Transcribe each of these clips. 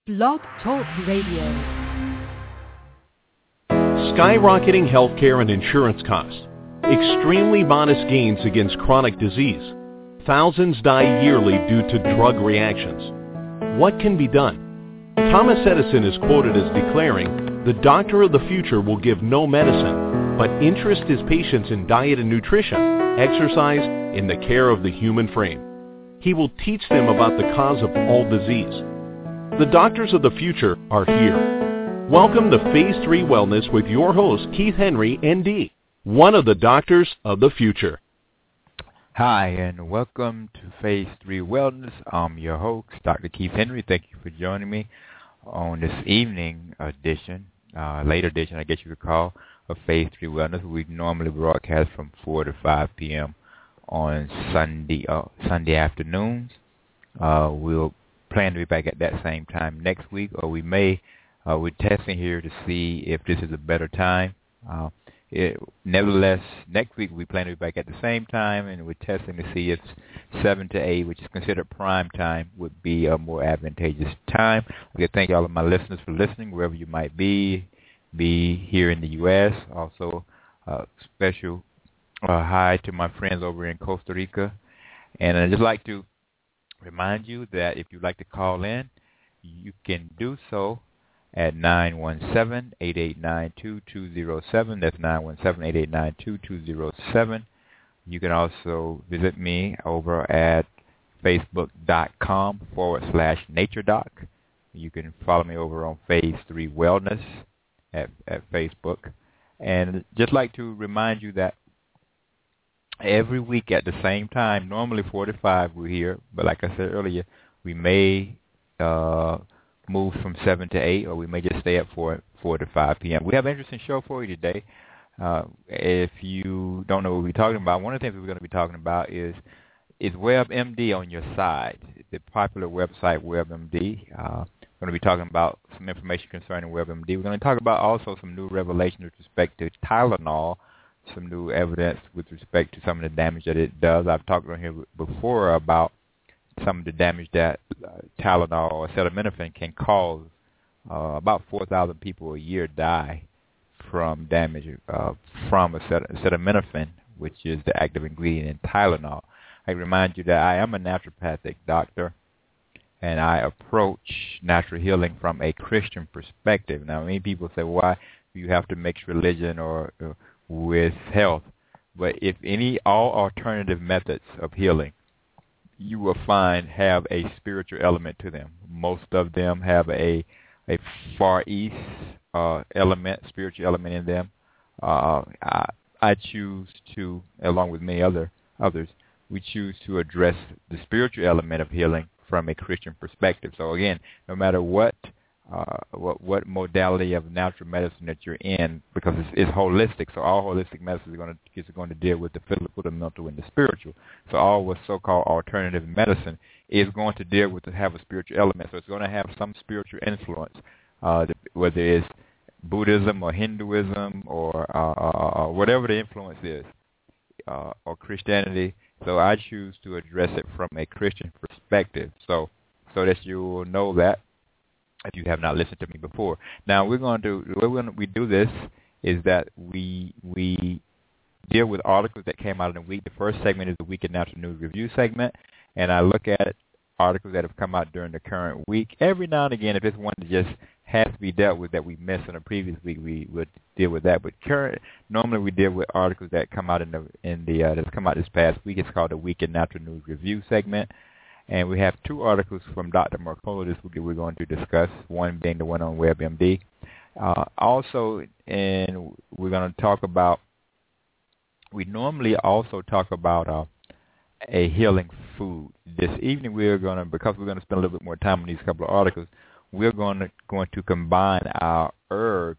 Blog Talk Radio. Skyrocketing healthcare and insurance costs. Extremely modest gains against chronic disease. Thousands die yearly due to drug reactions. What can be done? Thomas Edison is quoted as declaring, "The doctor of the future will give no medicine, but interest his patients in diet and nutrition, exercise, in the care of the human frame. He will teach them about the cause of all disease." The doctors of the future are here. Welcome to Phase 3 Wellness with your host, Keith Henry, ND, one of the doctors of the future. Hi, and welcome to Phase 3 Wellness. I'm your host, Dr. Keith Henry. Thank you for joining me on this evening edition, late edition, I guess you could call, of Phase 3 Wellness. We normally broadcast from 4 to 5 p.m. on Sunday afternoons. We'll plan to be back at that same time next week, or we may, we're testing here to see if this is a better time. Nevertheless, next week we plan to be back at the same time, and we're testing to see if 7 to 8, which is considered prime time, would be a more advantageous time. I thank all of my listeners for listening, wherever you might be here in the U.S. Also, special hi to my friends over in Costa Rica. And I'd just like to remind you that if you'd like to call in, you can do so at 917-889-2207. That's 917-889-2207. You can also visit me over at facebook.com/NatureDoc. You can follow me over on Phase 3 Wellness at Facebook. And just like to remind you that every week at the same time, normally 4 to 5 we're here, but like I said earlier, we may move from 7 to 8, or we may just stay at 4 to 5 p.m. We have an interesting show for you today. If you don't know what we're talking about, one of the things we're going to be talking about is WebMD on your side, the popular website WebMD. We're going to be talking about some information concerning WebMD. We're going to talk about also some new revelations with respect to Tylenol, some new evidence with respect to some of the damage that it does. I've talked on here before about some of the damage that Tylenol or acetaminophen can cause. About 4,000 people a year die from damage from acetaminophen, which is the active ingredient in Tylenol. I remind you that I am a naturopathic doctor, and I approach natural healing from a Christian perspective. Now, many people say, why do you have to mix religion or with health? But if all alternative methods of healing you will find have a spiritual element to them. Most of them have a Far East spiritual element in them. I choose to, along with many others, we choose to address the spiritual element of healing from a Christian perspective. So again, no matter what modality of natural medicine that you're in, because it's holistic. So all holistic medicine is going to deal with the physical, the mental, and the spiritual. So all what's so-called alternative medicine is going to deal with have a spiritual element. So it's going to have some spiritual influence, whether it's Buddhism or Hinduism or whatever the influence is, or Christianity. So I choose to address it from a Christian perspective. So that you will know that, if you have not listened to me before. Now, we do this is that we deal with articles that came out in the week. The first segment is the Week in Natural News Review segment, and I look at articles that have come out during the current week. Every now and again, if it's one that just has to be dealt with that we missed in a previous week, we would deal with that. But normally we deal with articles that come out that's come out this past week. It's called the Week in Natural News Review segment. And we have 2 articles from Dr. Mercola this week that we're going to discuss, one being the one on WebMD. Also, and we're going to talk about, we normally also talk about a healing food. This evening because we're going to spend a little bit more time on these couple of articles, we're going to combine our herb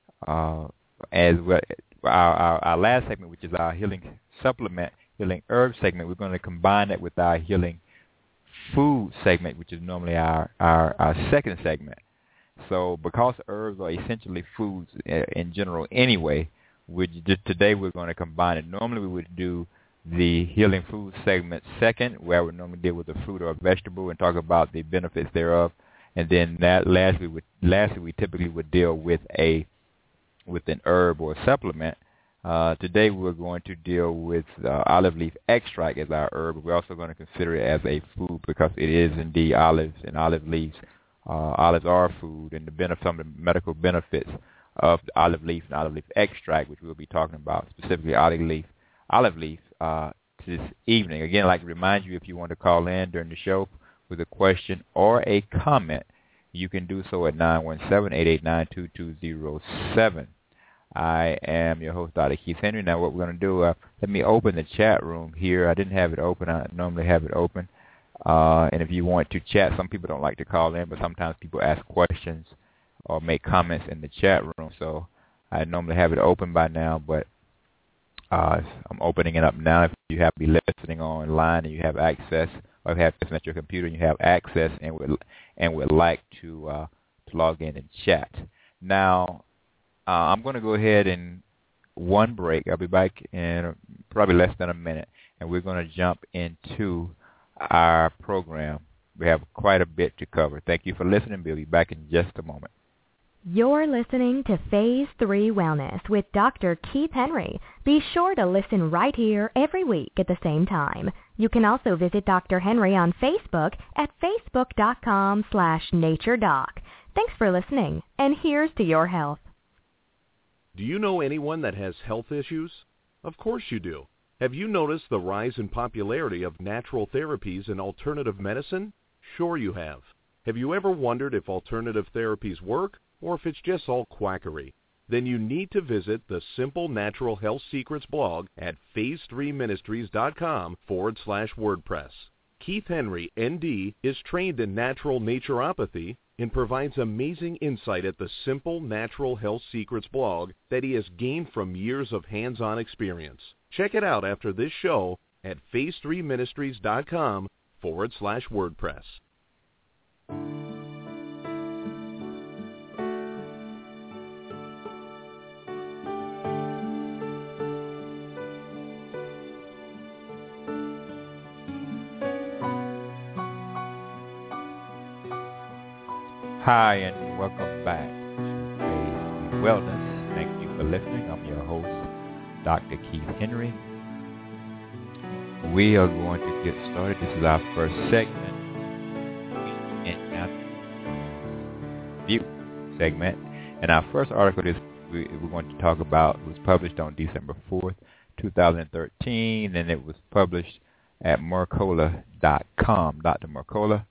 as well. Our last segment, which is our healing supplement, healing herb segment, we're going to combine it with our healing food segment, which is normally our second segment. So because herbs are essentially foods in general anyway, today we're going to combine it. Normally we would do the healing food segment second, where we normally deal with a fruit or a vegetable and talk about the benefits thereof. And then lastly, we typically would deal with an herb or a supplement. Today we're going to deal with olive leaf extract as our herb. We're also going to consider it as a food because it is indeed olives and olive leaves. Olives are food, and some of the medical benefits of the olive leaf and olive leaf extract, which we'll be talking about, specifically olive leaf this evening. Again, I'd like to remind you, if you want to call in during the show with a question or a comment, you can do so at 917-889-2207. I am your host, Dr. Keith Henry. Now what we're going to do, let me open the chat room here. I didn't have it open. I normally have it open. And if you want to chat, some people don't like to call in, but sometimes people ask questions or make comments in the chat room. So I normally have it open by now, but I'm opening it up now. If you have to be listening online and you have access, or if you have access at your computer and you have access and would like to log in and chat. Now, I'm going to go ahead and one break. I'll be back in probably less than a minute, and we're going to jump into our program. We have quite a bit to cover. Thank you for listening. We'll be back in just a moment. You're listening to Phase 3 Wellness with Dr. Keith Henry. Be sure to listen right here every week at the same time. You can also visit Dr. Henry on Facebook at facebook.com/naturedoc. Thanks for listening, and here's to your health. Do you know anyone that has health issues? Of course you do. Have you noticed the rise in popularity of natural therapies and alternative medicine? Sure you have. Have you ever wondered if alternative therapies work or if it's just all quackery? Then you need to visit the Simple Natural Health Secrets blog at phase3ministries.com/WordPress. Keith Henry, ND, is trained in natural naturopathy and provides amazing insight at the Simple Natural Health Secrets blog that he has gained from years of hands-on experience. Check it out after this show at phase3ministries.com/WordPress. Hi, and welcome back to Phase 3 Wellness. Thank you for listening. I'm your host, Dr. Keith Henry. We are going to get started. This is our first segment, View segment. And our first article we're going to talk about was published on December 4th, 2013, and it was published at Mercola.com. Dr. Mercola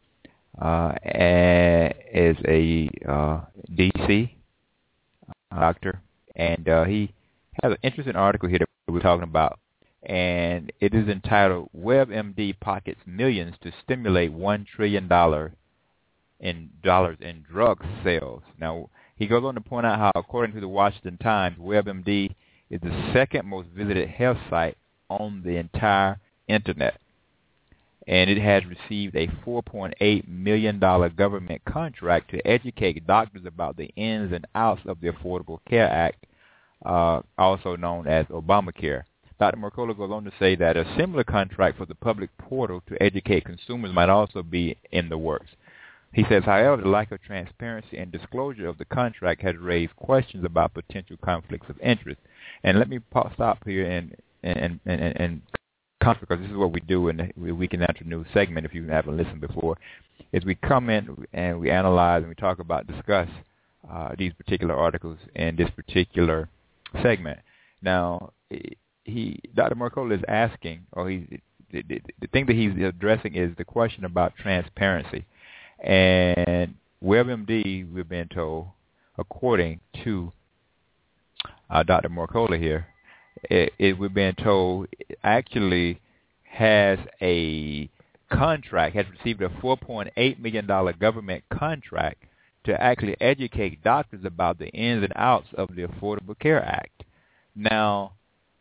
is a DC doctor, and he has an interesting article here that we're talking about, and it is entitled WebMD Pockets Millions to Stimulate $1 trillion in drug sales. Now, he goes on to point out how, according to the Washington Times, WebMD is the second most visited health site on the entire Internet. And it has received a $4.8 million government contract to educate doctors about the ins and outs of the Affordable Care Act, also known as Obamacare. Dr. Mercola goes on to say that a similar contract for the public portal to educate consumers might also be in the works. He says, however, the lack of transparency and disclosure of the contract has raised questions about potential conflicts of interest. And let me stop here and because this is what we do in the Weekend Natural News segment, if you haven't listened before, is we come in and we analyze and we talk about, discuss these particular articles in this particular segment. Now, Dr. Mercola is asking, or the thing that he's addressing is the question about transparency. And WebMD, we've been told, according to Dr. Mercola here, we've been told actually has a contract, has received a $4.8 million government contract to actually educate doctors about the ins and outs of the Affordable Care Act. Now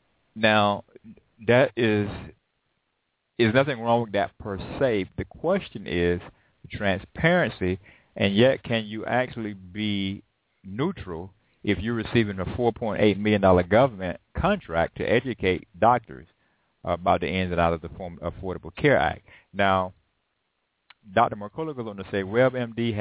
that is nothing wrong with that per se. The question is the transparency, and yet can you actually be neutral if you're receiving a $4.8 million government contract to educate doctors about the ins and outs of the Affordable Care Act? Now, Dr. Mercola goes on to say WebMD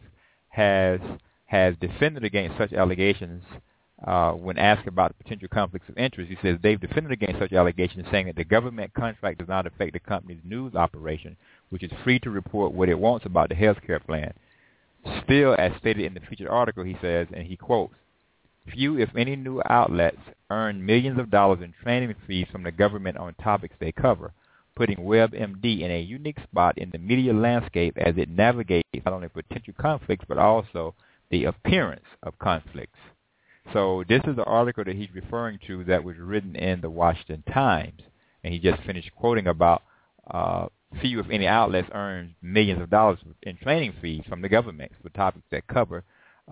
has defended against such allegations when asked about potential conflicts of interest. He says they've defended against such allegations, saying that the government contract does not affect the company's news operation, which is free to report what it wants about the health care plan. Still, as stated in the featured article, he says, and he quotes, "Few, if any, new outlets earn millions of dollars in training fees from the government on topics they cover, putting WebMD in a unique spot in the media landscape as it navigates not only potential conflicts but also the appearance of conflicts." So this is the article that he's referring to that was written in the Washington Times, and he just finished quoting about few, if any, outlets earn millions of dollars in training fees from the government for topics that cover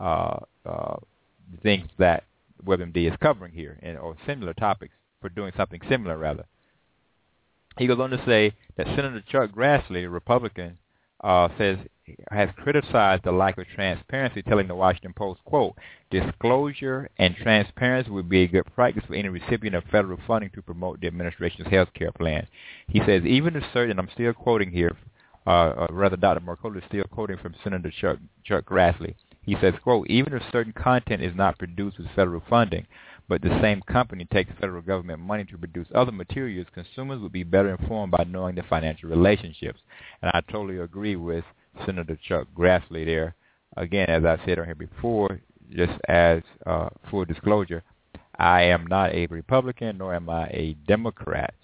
things that WebMD is covering here, or similar topics, for doing something similar, rather. He goes on to say that Senator Chuck Grassley, a Republican, has criticized the lack of transparency, telling the Washington Post, quote, "Disclosure and transparency would be a good practice for any recipient of federal funding to promote the administration's health care plan." He says, even if certain, I'm still quoting here, rather Dr. Mercola is still quoting from Senator Chuck Grassley. He says, quote, "Even if certain content is not produced with federal funding, but the same company takes federal government money to produce other materials, consumers would be better informed by knowing the financial relationships." And I totally agree with Senator Chuck Grassley there. Again, as I said on here before, just as full disclosure, I am not a Republican, nor am I a Democrat.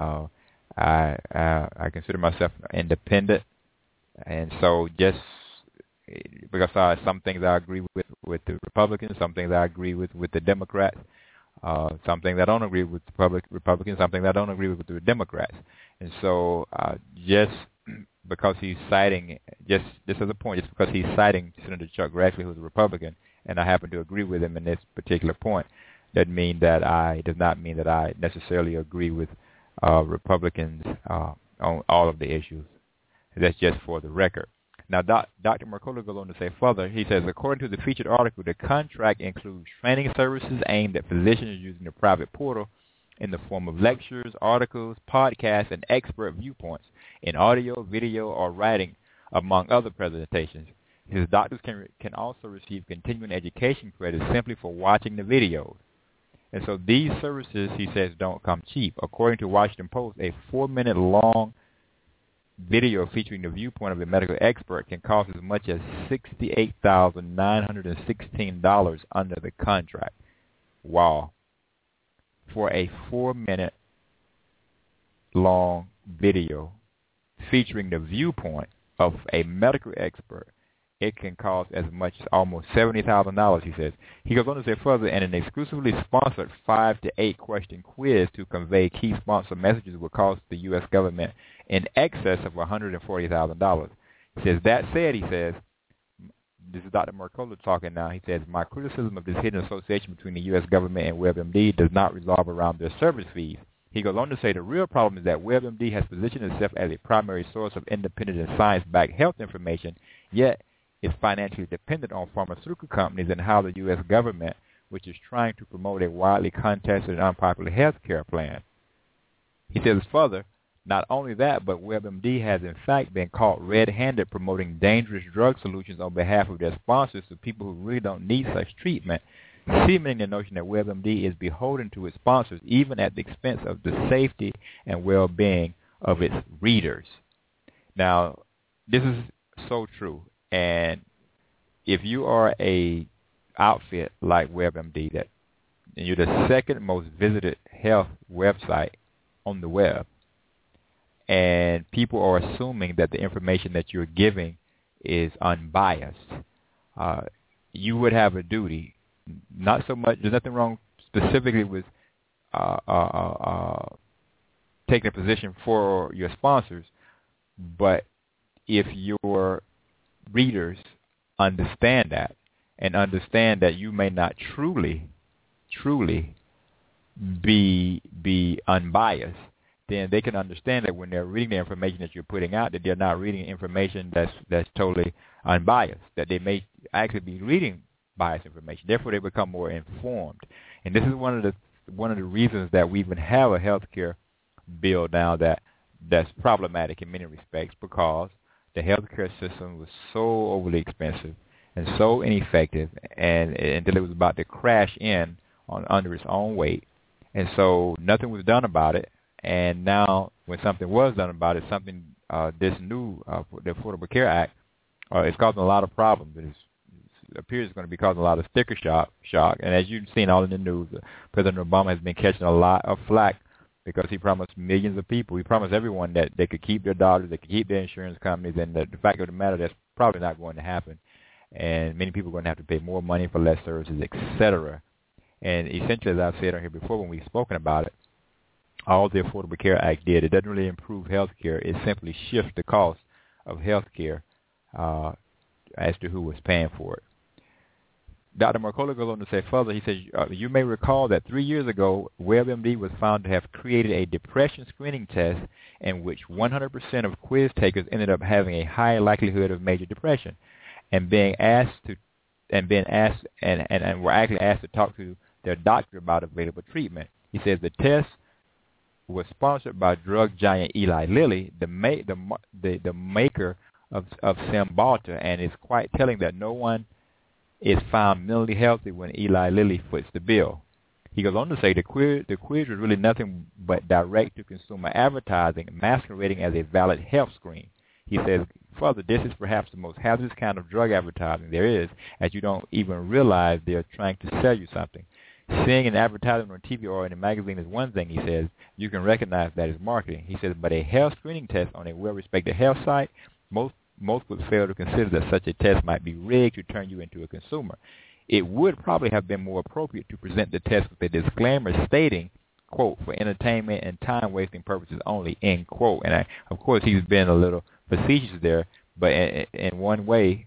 I consider myself independent, and so just because some things I agree with the Republicans, some things I agree with the Democrats, some things I don't agree with the Republicans, some things I don't agree with the Democrats. And so just because he's citing, just as a point, just because he's citing Senator Chuck Grassley, who's a Republican, and I happen to agree with him in this particular point, does not mean that I necessarily agree with Republicans on all of the issues. That's just for the record. Now, Dr. Mercola goes on to say further, he says, according to the featured article, the contract includes training services aimed at physicians using the private portal in the form of lectures, articles, podcasts, and expert viewpoints in audio, video, or writing, among other presentations. His doctors can also receive continuing education credits simply for watching the videos. And so these services, he says, don't come cheap. According to Washington Post, a 4-minute long video featuring the viewpoint of a medical expert can cost as much as $68,916 under the contract. Wow. For a 4-minute long video featuring the viewpoint of a medical expert, it can cost as much as almost $70,000, he says. He goes on to say further, and an exclusively sponsored 5 to 8 question quiz to convey key sponsor messages will cost the U.S. government in excess of $140,000. He says, that said, he says, this is Dr. Mercola talking now, he says, my criticism of this hidden association between the U.S. government and WebMD does not revolve around their service fees. He goes on to say the real problem is that WebMD has positioned itself as a primary source of independent and science-backed health information, yet is financially dependent on pharmaceutical companies and how the U.S. government, which is trying to promote a widely contested and unpopular health care plan. He says further, not only that, but WebMD has in fact been caught red-handed promoting dangerous drug solutions on behalf of their sponsors to people who really don't need such treatment, cementing the notion that WebMD is beholden to its sponsors even at the expense of the safety and well-being of its readers. Now, this is so true. And if you are a outfit like WebMD, and you're the second most visited health website on the web, and people are assuming that the information that you're giving is unbiased, you would have a duty. Not so much, there's nothing wrong specifically with taking a position for your sponsors, but if your readers understand that and understand that you may not truly be unbiased, then they can understand that when they're reading the information that you're putting out, that they're not reading information that's totally unbiased, that they may actually be reading biased information. Therefore, they become more informed. And this is one of the reasons that we even have a health care bill now that's problematic in many respects, because the healthcare system was so overly expensive and so ineffective, and until it was about to crash in under its own weight. And so nothing was done about it. And now when something was done about it, this new, the Affordable Care Act, is causing a lot of problems. It appears it's going to be causing a lot of sticker shock. And as you've seen all in the news, President Obama has been catching a lot of flack because he promised millions of people, he promised everyone that they could keep their doctors, they could keep their insurance companies, and the fact of the matter, that's probably not going to happen. And many people are going to have to pay more money for less services, etc. And essentially, as I've said on here before when we've spoken about it, all the Affordable Care Act did, it doesn't really improve health care. It simply shifts the cost of health care as to who was paying for it. Dr. Mercola goes on to say further, he says, you may recall that 3 years ago, WebMD was found to have created a depression screening test in which 100% of quiz takers ended up having a high likelihood of major depression and were actually asked to talk to their doctor about available treatment. He says the test was sponsored by drug giant Eli Lilly, the maker of Cymbalta, and it's quite telling that no one is found mentally healthy when Eli Lilly foots the bill. He goes on to say the quiz was really nothing but direct-to-consumer advertising masquerading as a valid health screen. He says, further, this is perhaps the most hazardous kind of drug advertising there is, as you don't even realize they're trying to sell you something. Seeing an advertisement on TV or in a magazine is one thing, he says. You can recognize that as marketing. He says, but a health screening test on a well-respected health site, most would fail to consider that such a test might be rigged to turn you into a consumer. It would probably have been more appropriate to present the test with a disclaimer stating, quote, for entertainment and time-wasting purposes only, end quote. And of course, he's been a little facetious there, but in one way,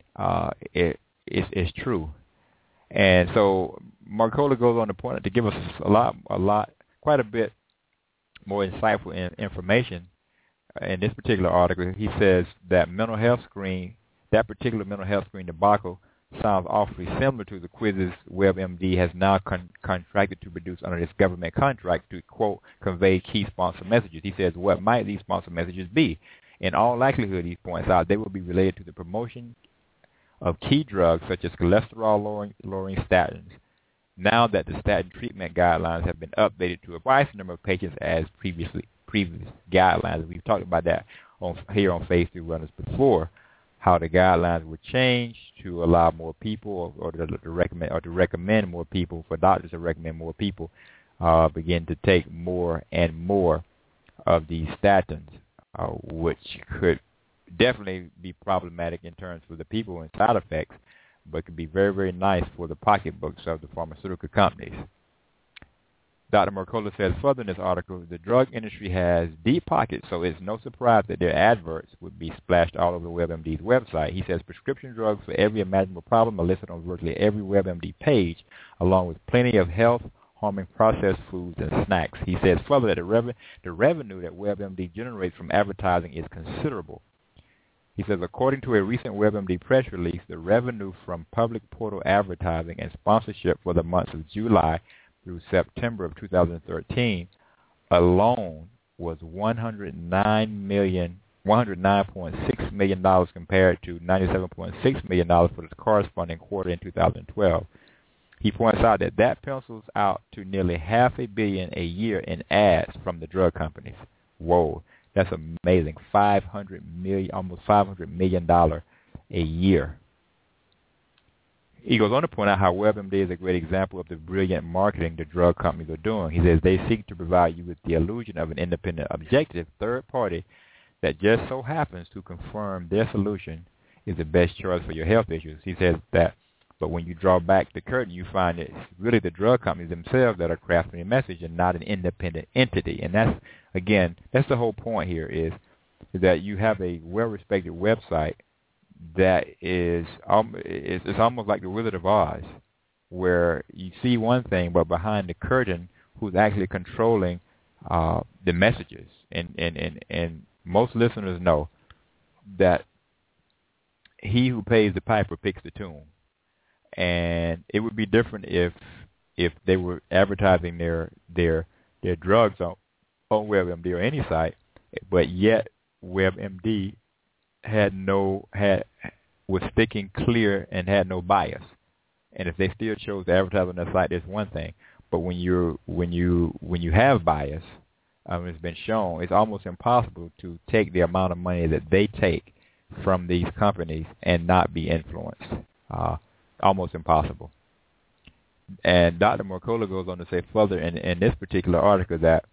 it's true. And so Mercola goes on to point out to give us quite a bit more insightful information. In this particular article, he says that that particular mental health screen debacle sounds awfully similar to the quizzes WebMD has now contracted to produce under this government contract to, quote, convey key sponsor messages. He says, what might these sponsor messages be? In all likelihood, he points out, they will be related to the promotion of key drugs such as cholesterol-lowering statins, now that the statin treatment guidelines have been updated to twice the number of patients as previous guidelines. We've talked about that here on Phase 3 Wellness before, how the guidelines were changed to allow more people or to recommend more people, for doctors to recommend more people begin to take more and more of these statins, which could definitely be problematic in terms of the people and side effects, but could be very, very nice for the pocketbooks of the pharmaceutical companies. Dr. Mercola says further in this article, the drug industry has deep pockets, so it's no surprise that their adverts would be splashed all over WebMD's website. He says prescription drugs for every imaginable problem are listed on virtually every WebMD page, along with plenty of health-harming processed foods and snacks. He says further that the revenue that WebMD generates from advertising is considerable. He says, according to a recent WebMD press release, the revenue from public portal advertising and sponsorship for the months of July through September of 2013 alone was $109.6 million compared to $97.6 million for the corresponding quarter in 2012. He points out that pencils out to nearly $500 million a year in ads from the drug companies. Whoa. That's amazing. Almost $500 million a year. He goes on to point out how WebMD is a great example of the brilliant marketing the drug companies are doing. He says they seek to provide you with the illusion of an independent, objective third party that just so happens to confirm their solution is the best choice for your health issues. He says that, but when you draw back the curtain, you find it's really the drug companies themselves that are crafting a message and not an independent entity. And that's the whole point here is that you have a well-respected website that is it's almost like the Wizard of Oz, where you see one thing, but behind the curtain, who's actually controlling the messages. And most listeners know that he who pays the piper picks the tune. And it would be different if they were advertising their drugs on WebMD or any site, but yet WebMD was sticking clear and had no bias. And if they still chose to advertise on their site, that's one thing. But when you have bias, it's been shown, it's almost impossible to take the amount of money that they take from these companies and not be influenced. Almost impossible. And Dr. Mercola goes on to say further in this particular article that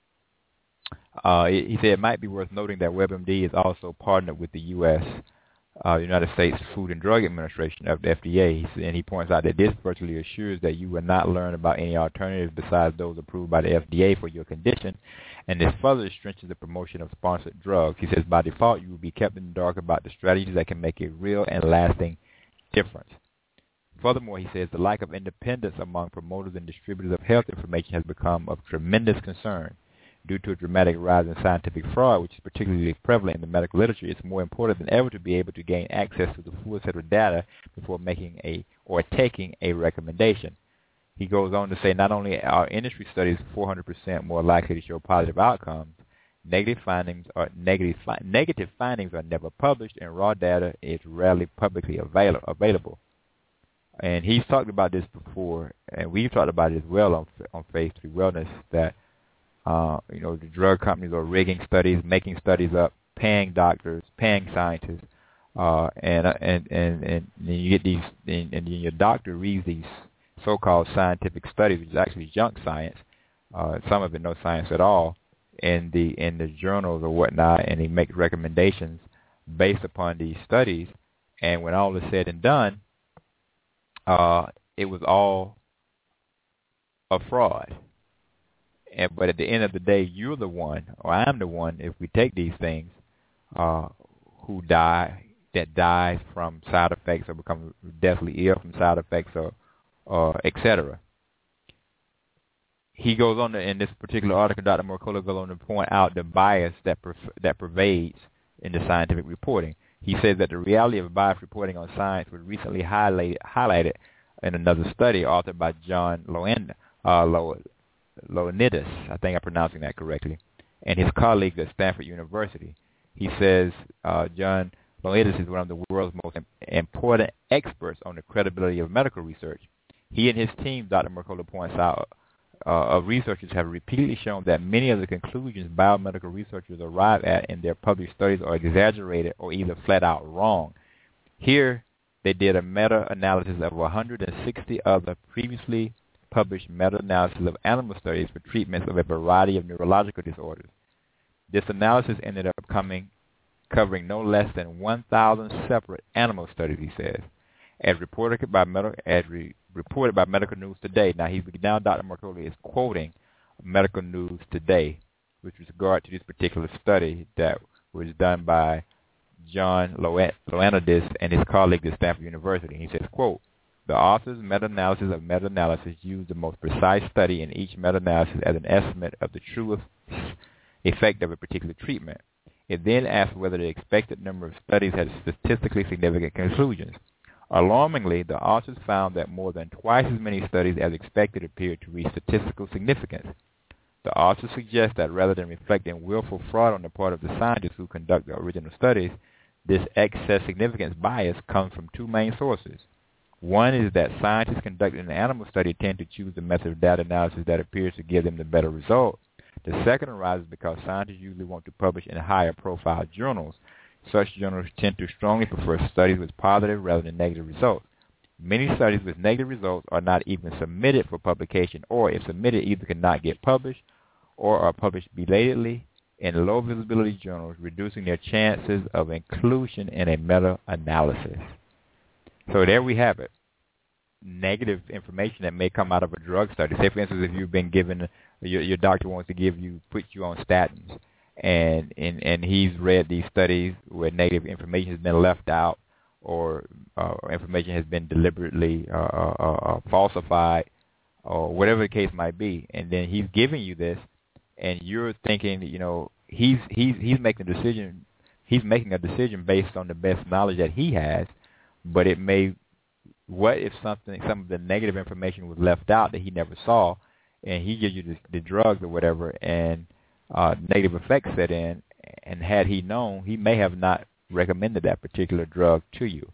he said it might be worth noting that WebMD is also partnered with the U.S. United States Food and Drug Administration of the FDA, and he points out that this virtually assures that you will not learn about any alternatives besides those approved by the FDA for your condition, and this further strengthens the promotion of sponsored drugs. He says by default you will be kept in the dark about the strategies that can make a real and lasting difference. Furthermore, he says the lack of independence among promoters and distributors of health information has become of tremendous concern. Due to a dramatic rise in scientific fraud, which is particularly prevalent in the medical literature, it's more important than ever to be able to gain access to the full set of data before making taking a recommendation. He goes on to say not only are industry studies 400% more likely to show positive outcomes, negative findings are never published, and raw data is rarely publicly available. And he's talked about this before, and we've talked about it as well on Phase 3 Wellness, that the drug companies are rigging studies, making studies up, paying doctors, paying scientists, and you get these, and then your doctor reads these so-called scientific studies, which is actually junk science. Some of it no science at all, in the journals or whatnot, and he makes recommendations based upon these studies. And when all is said and done, it was all a fraud. But at the end of the day, you're the one, or I'm the one, if we take these things, that dies from side effects or become deathly ill from side effects or etc. He goes on in this particular article, Dr. Mercola goes on to point out the bias that pervades in the scientific reporting. He says that the reality of bias reporting on science was recently highlighted in another study authored by John Ioannidis, I think I'm pronouncing that correctly, and his colleagues at Stanford University. He says John Ioannidis is one of the world's most important experts on the credibility of medical research. He and his team, Dr. Mercola points out, of researchers have repeatedly shown that many of the conclusions biomedical researchers arrive at in their published studies are exaggerated or either flat out wrong. Here, they did a meta-analysis of 160 other previously published meta-analysis of animal studies for treatments of a variety of neurological disorders. This analysis ended up covering no less than 1,000 separate animal studies, he says, as reported by Medical News Today. Now Dr. Mercola is quoting Medical News Today with regard to this particular study that was done by John Ioannidis and his colleagues at Stanford University. He says, quote, "The author's meta-analysis of meta-analysis used the most precise study in each meta-analysis as an estimate of the true effect of a particular treatment. It then asked whether the expected number of studies had statistically significant conclusions. Alarmingly, the authors found that more than twice as many studies as expected appeared to reach statistical significance. The authors suggest that rather than reflecting willful fraud on the part of the scientists who conduct the original studies, this excess significance bias comes from two main sources. One is that scientists conducting an animal study tend to choose the method of data analysis that appears to give them the better result. The second arises because scientists usually want to publish in higher profile journals. Such journals tend to strongly prefer studies with positive rather than negative results. Many studies with negative results are not even submitted for publication, or if submitted, either cannot get published or are published belatedly in low visibility journals, reducing their chances of inclusion in a meta-analysis." So there we have it. Negative information that may come out of a drug study. Say, for instance, if you've been given, your doctor wants to put you on statins, and he's read these studies where negative information has been left out, or information has been deliberately falsified, or whatever the case might be, and then he's giving you this, and you're thinking, he's making a decision. He's making a decision based on the best knowledge that he has, but it may. What if some of the negative information was left out that he never saw, and he gives you the drugs or whatever, and negative effects set in, and had he known, he may have not recommended that particular drug to you.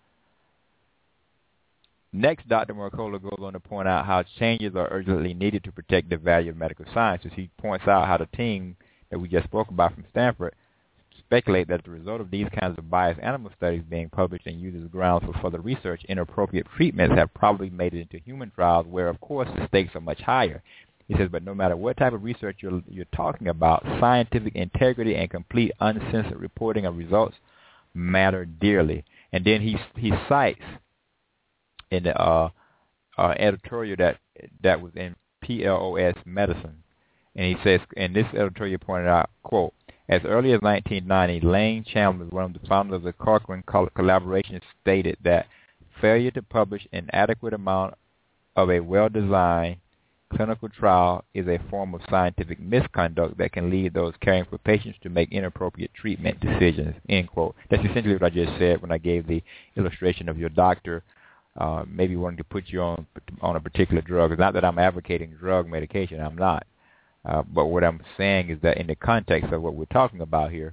Next, Dr. Mercola goes on to point out how changes are urgently needed to protect the value of medical sciences. He points out how the team that we just spoke about from Stanford speculate that the result of these kinds of biased animal studies being published and used as grounds for further research, inappropriate treatments have probably made it into human trials where, of course, the stakes are much higher. He says, but no matter what type of research you're talking about, scientific integrity and complete uncensored reporting of results matter dearly. And then he cites in the editorial that was in PLOS Medicine, and he says, in this editorial pointed out, quote, as early as 1990, Lane Chandler, one of the founders of the Cochrane collaboration, stated that failure to publish an adequate amount of a well-designed clinical trial is a form of scientific misconduct that can lead those caring for patients to make inappropriate treatment decisions, end quote. That's essentially what I just said when I gave the illustration of your doctor maybe wanting to put you on a particular drug. It's not that I'm advocating drug medication. I'm not. But what I'm saying is that in the context of what we're talking about here,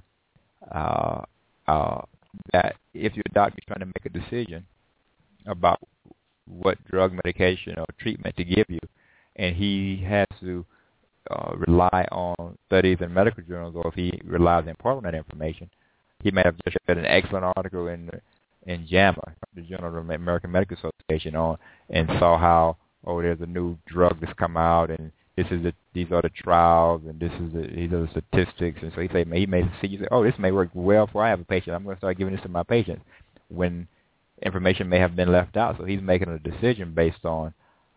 that if your doctor is trying to make a decision about what drug medication or treatment to give you, and he has to rely on studies in medical journals, or if he relies in part on that information, he may have just read an excellent article in JAMA, the Journal of the American Medical Association, and saw how, there's a new drug that's come out, and these are the trials, and these are the statistics, and so he may see, you say, this may work well for I have a patient. I'm going to start giving this to my patients, when information may have been left out. So he's making a decision based on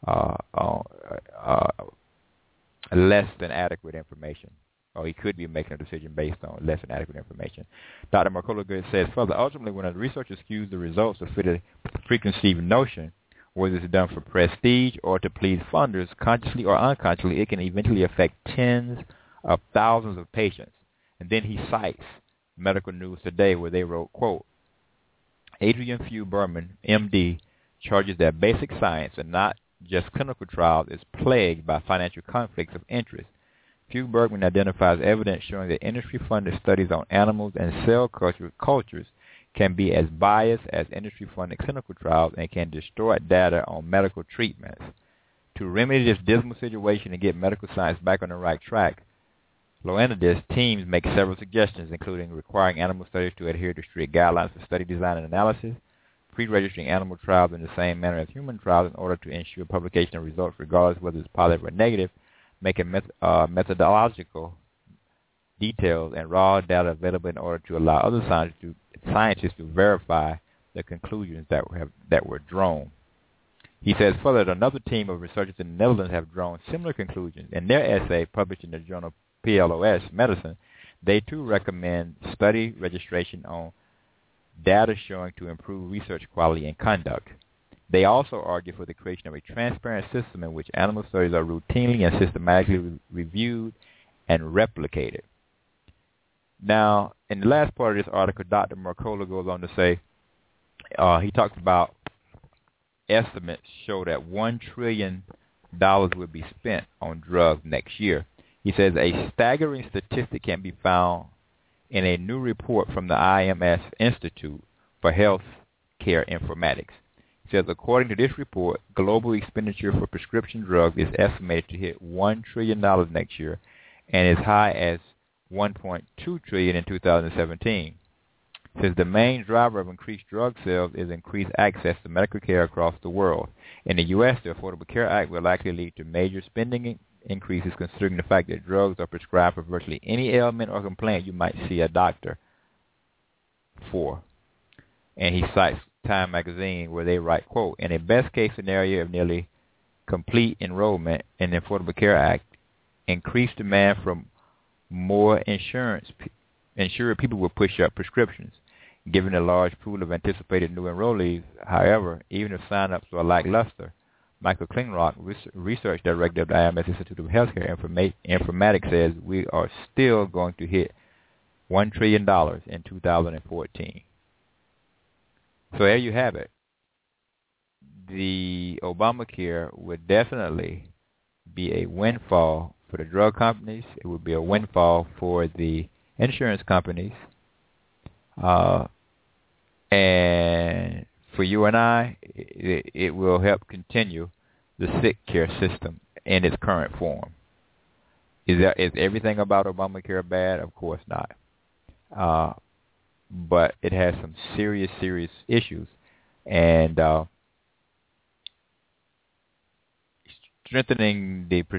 less than adequate information, or he could be making a decision based on less than adequate information. Dr. Mercola says further, ultimately, when a researcher skews the results to fit a preconceived notion, whether it's done for prestige or to please funders, consciously or unconsciously, it can eventually affect tens of thousands of patients. And then he cites Medical News Today, where they wrote, quote, Adrian Few Berman, MD, charges that basic science and not just clinical trials is plagued by financial conflicts of interest. Few Bergman identifies evidence showing that industry-funded studies on animals and cell cultures can be as biased as industry-funded clinical trials and can distort data on medical treatments. To remedy this dismal situation and get medical science back on the right track, Ioannidis' teams make several suggestions, including requiring animal studies to adhere to strict guidelines for study design and analysis, pre-registering animal trials in the same manner as human trials in order to ensure publication of results regardless whether it's positive or negative, making methodological details and raw data available in order to allow other scientists to verify the conclusions that were drawn. He says further that another team of researchers in the Netherlands have drawn similar conclusions. In their essay published in the journal PLOS Medicine, they too recommend study registration on data showing to improve research quality and conduct. They also argue for the creation of a transparent system in which animal studies are routinely and systematically reviewed and replicated. Now, in the last part of this article, Dr. Mercola goes on to say, he talks about estimates show that $1 trillion will be spent on drugs next year. He says a staggering statistic can be found in a new report from the IMS Institute for Health Care Informatics. He says, according to this report, global expenditure for prescription drugs is estimated to hit $1 trillion next year and as high as $1.2 trillion in 2017. Since the main driver of increased drug sales is increased access to medical care across the world. In the U.S., the Affordable Care Act will likely lead to major spending increases, considering the fact that drugs are prescribed for virtually any ailment or complaint you might see a doctor for. And he cites Time magazine, where they write, quote, in a best-case scenario of nearly complete enrollment in the Affordable Care Act, increased demand from more insured people will push up prescriptions. Given the large pool of anticipated new enrollees, however, even if sign-ups are lackluster, Michael Klingrock, research director of the IMS Institute of Healthcare Informatics, says we are still going to hit $1 trillion in 2014. So there you have it. The Obamacare would definitely be a windfall for the drug companies. It would be a windfall for the insurance companies. And for you and I, it will help continue the sick care system in its current form. Is everything about Obamacare bad? Of course not. But it has some serious issues, and strengthening the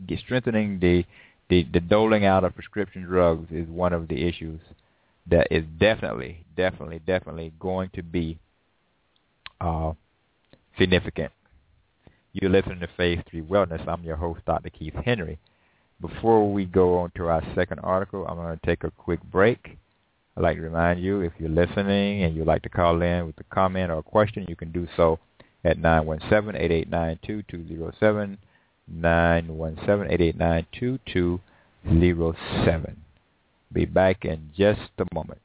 doling out of prescription drugs is one of the issues that is definitely going to be significant. You're listening to Phase 3 Wellness. I'm your host, Dr. Keith Henry. Before we go on to our second article, I'm going to take a quick break. I'd like to remind you, if you're listening and you'd like to call in with a comment or a question, you can do so at 917-889-2207, 917-889-2207. Be back in just a moment.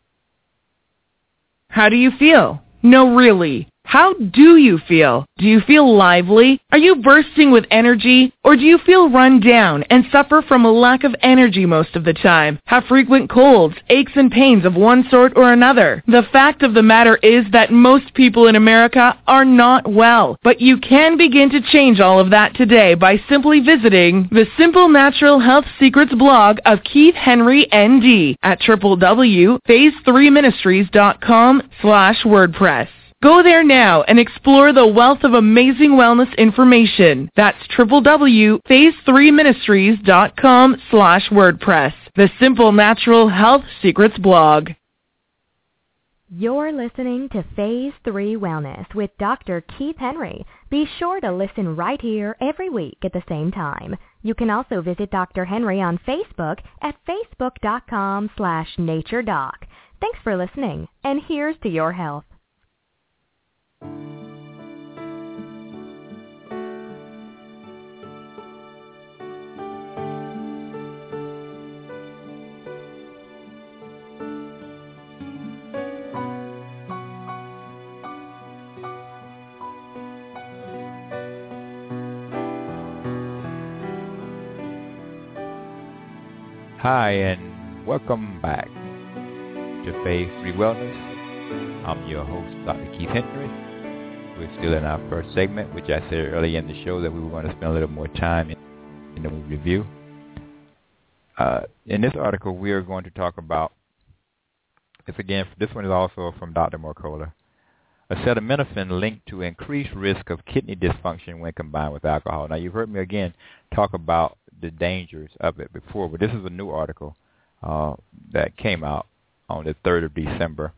How do you feel? No, really. How do you feel? Do you feel lively? Are you bursting with energy? Or do you feel run down and suffer from a lack of energy most of the time? Have frequent colds, aches and pains of one sort or another? The fact of the matter is that most people in America are not well. But you can begin to change all of that today by simply visiting the Simple Natural Health Secrets blog of Keith Henry, ND at www.phase3ministries.com/WordPress. Go there now and explore the wealth of amazing wellness information. That's www.phase3ministries.com/WordPress. The Simple Natural Health Secrets blog. You're listening to Phase 3 Wellness with Dr. Keith Henry. Be sure to listen right here every week at the same time. You can also visit Dr. Henry on Facebook at facebook.com/naturedoc. Thanks for listening, and here's to your health. Hi, and welcome back to Phase 3 Wellness. I'm your host, Dr. Keith Henry. We're still in our first segment, which I said earlier in the show that we were going to spend a little more time in the review. In this article, we are going to talk about, this one is also from Dr. Mercola, acetaminophen linked to increased risk of kidney dysfunction when combined with alcohol. Now, you've heard me again talk about the dangers of it before, but this is a new article that came out on the 3rd of December.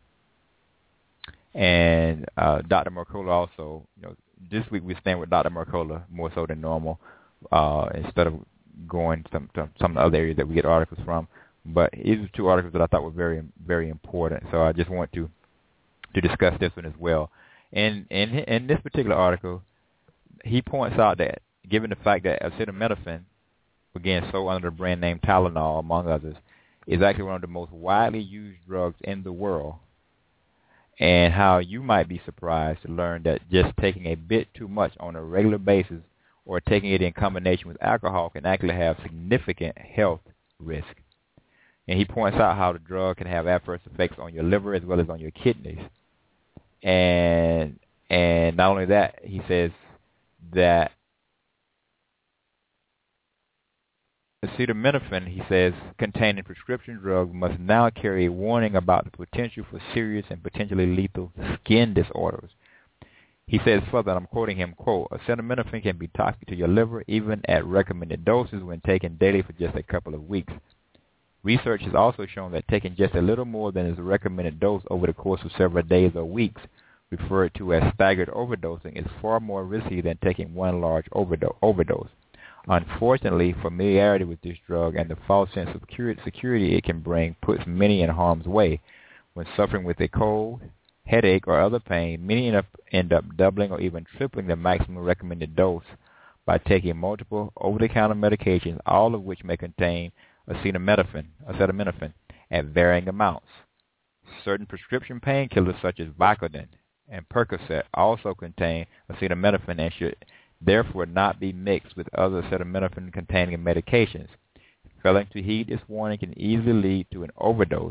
And Dr. Mercola also, this week we stand with Dr. Mercola more so than normal, instead of going to some other areas that we get articles from. But these are two articles that I thought were very, very important. So I just want to discuss this one as well. And in this particular article, he points out that given the fact that acetaminophen, again, sold under the brand name Tylenol, among others, is actually one of the most widely used drugs in the world, and how you might be surprised to learn that just taking a bit too much on a regular basis or taking it in combination with alcohol can actually have significant health risk. And he points out how the drug can have adverse effects on your liver as well as on your kidneys. And not only that, he says that acetaminophen, he says, containing prescription drugs must now carry a warning about the potential for serious and potentially lethal skin disorders. He says further, and I'm quoting him, quote, acetaminophen can be toxic to your liver even at recommended doses when taken daily for just a couple of weeks. Research has also shown that taking just a little more than is a recommended dose over the course of several days or weeks, referred to as staggered overdosing, is far more risky than taking one large overdose. Unfortunately, familiarity with this drug and the false sense of security it can bring puts many in harm's way. When suffering with a cold, headache, or other pain, many end up doubling or even tripling the maximum recommended dose by taking multiple over-the-counter medications, all of which may contain acetaminophen at varying amounts. Certain prescription painkillers such as Vicodin and Percocet also contain acetaminophen and should therefore not be mixed with other acetaminophen-containing medications. Failing to heed this warning can easily lead to an overdose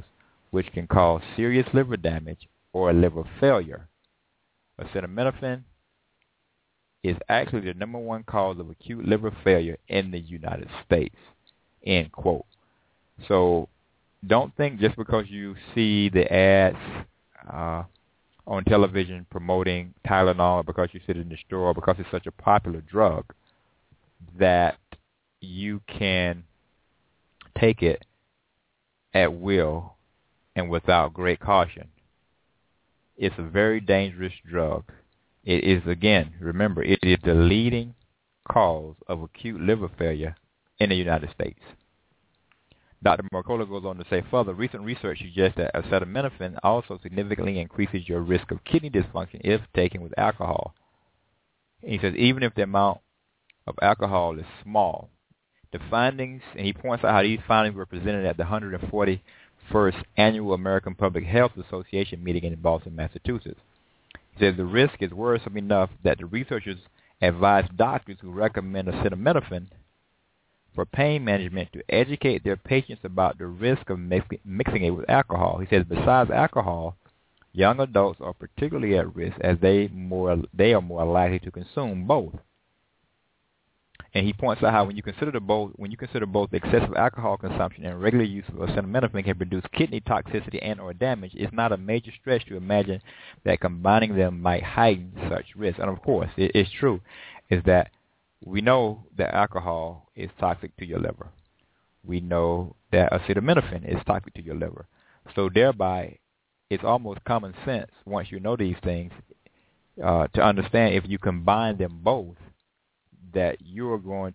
which can cause serious liver damage or liver failure. Acetaminophen is actually the number one cause of acute liver failure in the United States, end quote. So don't think just because you see the ads on television promoting Tylenol, or because you sit in the store, or because it's such a popular drug, that you can take it at will and without great caution. It's a very dangerous drug. It is, again, remember, it is the leading cause of acute liver failure in the United States. Dr. Mercola goes on to say further, recent research suggests that acetaminophen also significantly increases your risk of kidney dysfunction if taken with alcohol. And he says even if the amount of alcohol is small, the findings, and he points out how these findings were presented at the 141st Annual American Public Health Association meeting in Boston, Massachusetts. He says the risk is worrisome enough that the researchers advised doctors who recommend acetaminophen for pain management to educate their patients about the risk of mixing it with alcohol. He says besides alcohol, young adults are particularly at risk as they are more likely to consume both. And he points out how when you consider both excessive alcohol consumption and regular use of acetaminophen can produce kidney toxicity and or damage, it's not a major stretch to imagine that combining them might heighten such risk. And of course, it's true, is that we know that alcohol is toxic to your liver. We know that acetaminophen is toxic to your liver. So thereby, it's almost common sense once you know these things to understand if you combine them both, that you're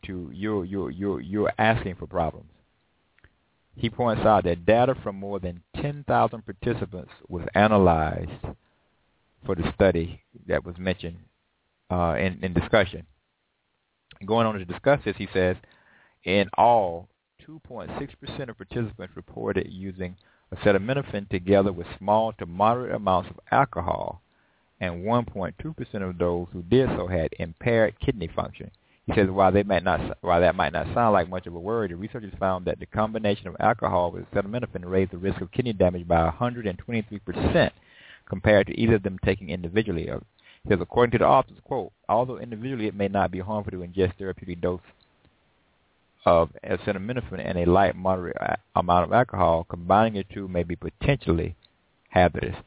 asking for problems. He points out that data from more than 10,000 participants was analyzed for the study that was mentioned in discussion. Going on to discuss this, he says, in all, 2.6% of participants reported using acetaminophen together with small to moderate amounts of alcohol, and 1.2% of those who did so had impaired kidney function. He says while that might not sound like much of a worry, the researchers found that the combination of alcohol with acetaminophen raised the risk of kidney damage by 123% compared to either of them taking individually. He says, according to the authors, quote, although individually it may not be harmful to ingest therapeutic dose of acetaminophen and a light, moderate amount of alcohol, combining the two may be potentially hazardous.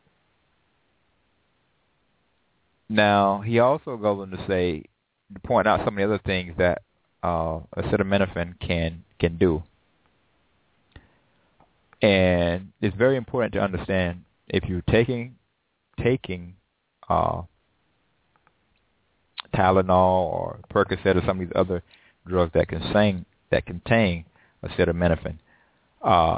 Now, he also goes on to point out some of the other things that acetaminophen can do. And it's very important to understand if you're taking Tylenol or Percocet or some of these other drugs that contain acetaminophen, I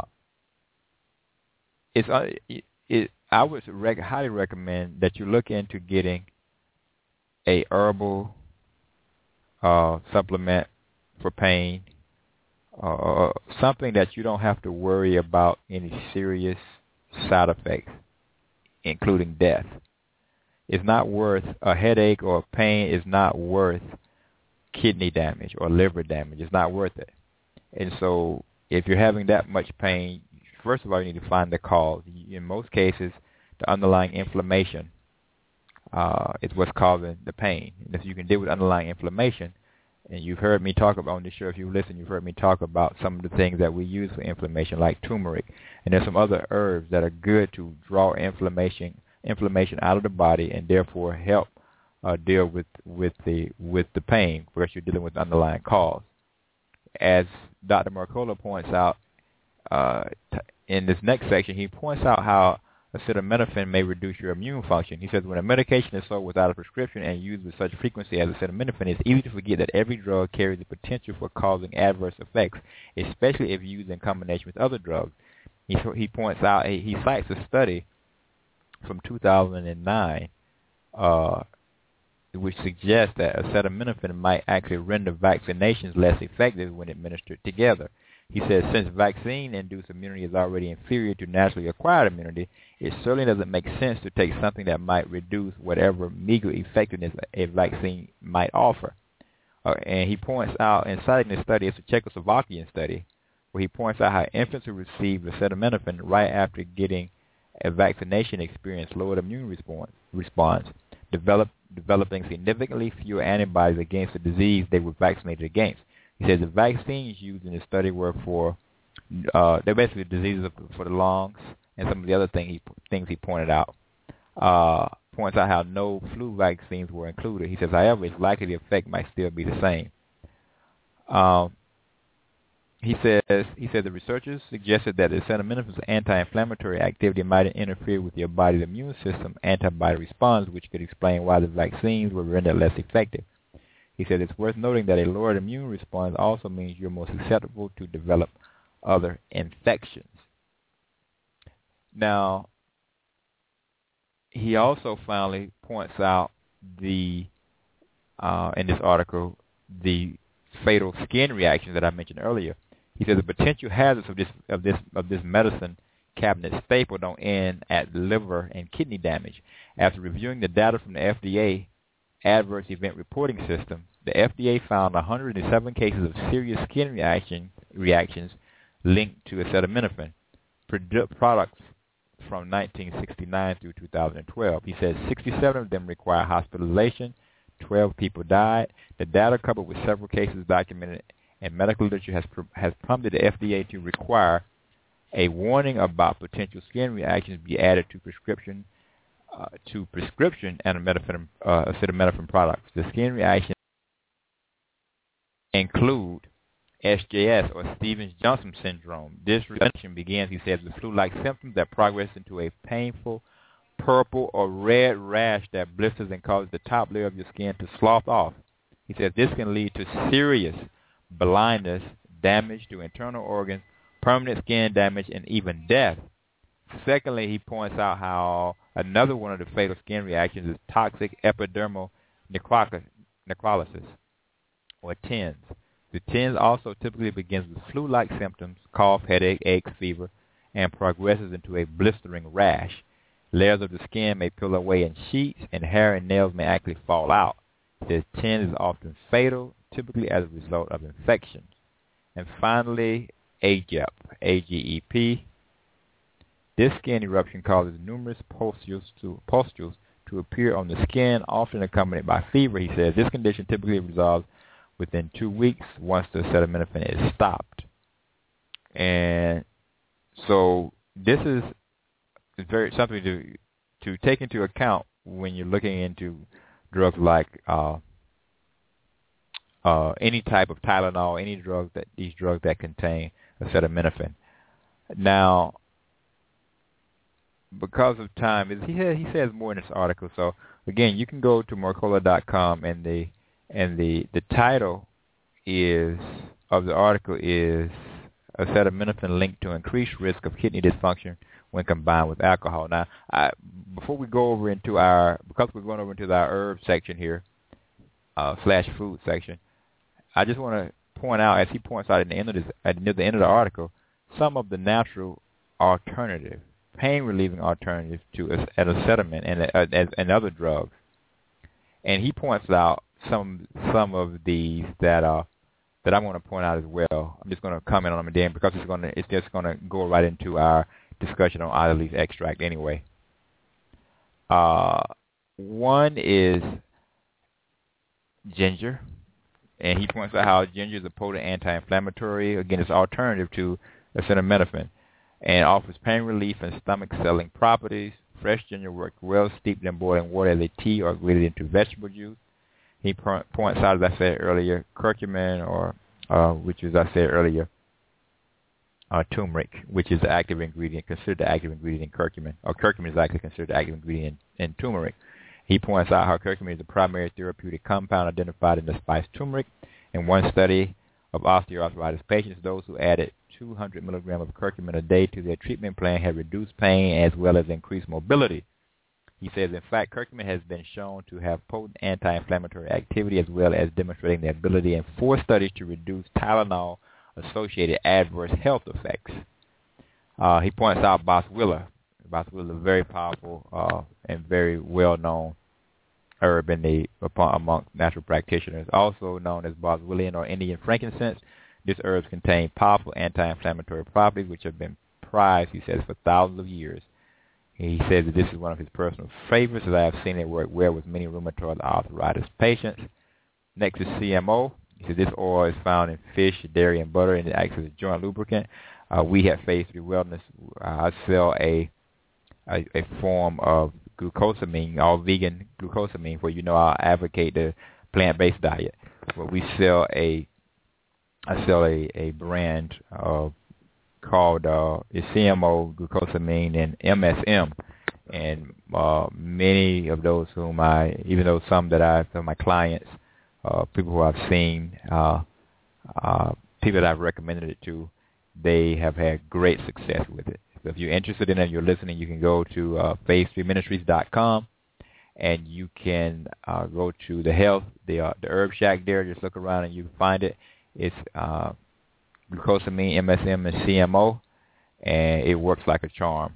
would highly recommend that you look into getting a herbal supplement for pain, something that you don't have to worry about any serious side effects, including death. It's not worth a headache or pain is not worth kidney damage or liver damage. It's not worth it. And so if you're having that much pain, first of all, you need to find the cause. In most cases, the underlying inflammation is what's causing the pain. And if you can deal with underlying inflammation, and you've heard me talk about on this show, if you listen, you've heard me talk about some of the things that we use for inflammation, like turmeric. And there's some other herbs that are good to draw inflammation out of the body and therefore help deal with the pain, because you're dealing with the underlying cause. As Dr. Mercola points out in this next section, he points out how acetaminophen may reduce your immune function. He says when a medication is sold without a prescription and used with such frequency as acetaminophen, it's easy to forget that every drug carries the potential for causing adverse effects, especially if used in combination with other drugs. He points out, he cites a study from 2009 which suggests that acetaminophen might actually render vaccinations less effective when administered together. He says since vaccine-induced immunity is already inferior to naturally acquired immunity, it certainly doesn't make sense to take something that might reduce whatever meager effectiveness a vaccine might offer. And he points out, in citing this study, it's a Czechoslovakian study, where he points out how infants who receive acetaminophen right after getting a vaccination experience lowered immune response, developing significantly fewer antibodies against the disease they were vaccinated against. He says the vaccines used in the study were for they're basically diseases for the lungs and some of the other things he pointed out. Points out how no flu vaccines were included. He says, however, it's likely the effect might still be the same. He said the researchers suggested that acetaminophen's anti-inflammatory activity might interfere with your body's immune system antibody response, which could explain why the vaccines were rendered less effective. He said it's worth noting that a lowered immune response also means you're more susceptible to develop other infections. Now, he also finally points out in this article the fatal skin reactions that I mentioned earlier. He says the potential hazards of this medicine cabinet staple don't end at liver and kidney damage. After reviewing the data from the FDA Adverse Event Reporting System, the FDA found 107 cases of serious skin reactions linked to acetaminophen products from 1969 through 2012. He says 67 of them require hospitalization, 12 people died. The data, coupled with several cases documented in medical literature, has prompted the FDA to require a warning about potential skin reactions be added to prescription acetaminophen products. The skin reactions include SJS, or Stevens-Johnson syndrome. This reaction begins, he says, with flu-like symptoms that progress into a painful purple or red rash that blisters and causes the top layer of your skin to slough off. He says this can lead to serious blindness, damage to internal organs, permanent skin damage, and even death. Secondly, he points out how another one of the fatal skin reactions is toxic epidermal necrolysis, or TENS. The TENS also typically begins with flu-like symptoms, cough, headache, aches, fever, and progresses into a blistering rash. Layers of the skin may peel away in sheets, and hair and nails may actually fall out. The TENS is often fatal, typically as a result of infections. And finally, AGEP, A-G-E-P. This skin eruption causes numerous pustules to appear on the skin, often accompanied by fever. He says this condition typically resolves within 2 weeks once the acetaminophen is stopped. And so this is very something to take into account when you're looking into drugs like any type of Tylenol, these drugs that contain acetaminophen. Now, because of time, he says more in this article. So again, you can go to Mercola.com, and the title of the article is acetaminophen linked to increased risk of kidney dysfunction when combined with alcohol. Now, before we go over into because we're going over into our herb section here, / food section, I just want to point out, as he points out at the end of the article, some of the natural alternative, pain-relieving alternatives to acetaminophen and other drugs. And he points out some of these that I want to point out as well. I'm just going to comment on them again because it's just going to go right into our discussion on otter leaf extract anyway. One is ginger, and he points out how ginger is a potent anti-inflammatory. Again, it's an alternative to acetaminophen and offers pain relief and stomach-settling properties. Fresh ginger works well steeped in boiling water as a tea or grated into vegetable juice. He points out, as I said earlier, curcumin, turmeric, which is the active ingredient, considered the active ingredient in curcumin, or curcumin is actually considered the active ingredient in turmeric. He points out how curcumin is the primary therapeutic compound identified in the spice turmeric. In one study of osteoarthritis patients, those who added 200 milligrams of curcumin a day to their treatment plan had reduced pain as well as increased mobility. He says, in fact, curcumin has been shown to have potent anti-inflammatory activity as well as demonstrating the ability in 4 studies to reduce Tylenol-associated adverse health effects. He points out boswellia. Boswellia is a very powerful and very well-known herb among natural practitioners, also known as boswellian or Indian frankincense. These herbs contain powerful anti-inflammatory properties which have been prized, he says, for thousands of years. He says that this is one of his personal favorites, as I have seen it work well with many rheumatoid arthritis patients. Next is CMO. He said this oil is found in fish, dairy, and butter, and it acts as a joint lubricant. We at Phase 3 Wellness, I sell a form of glucosamine, all vegan glucosamine, where I advocate the plant-based diet. But I sell a brand called CMO, glucosamine, and MSM. And many of those some of my clients, people who I've seen, people that I've recommended it to, they have had great success with it. So if you're interested in it and you're listening, you can go to phase3ministries.com, and you can go to the Herb Shack there. Just look around and you can find it. It's glucosamine, MSM, and CMO, and it works like a charm.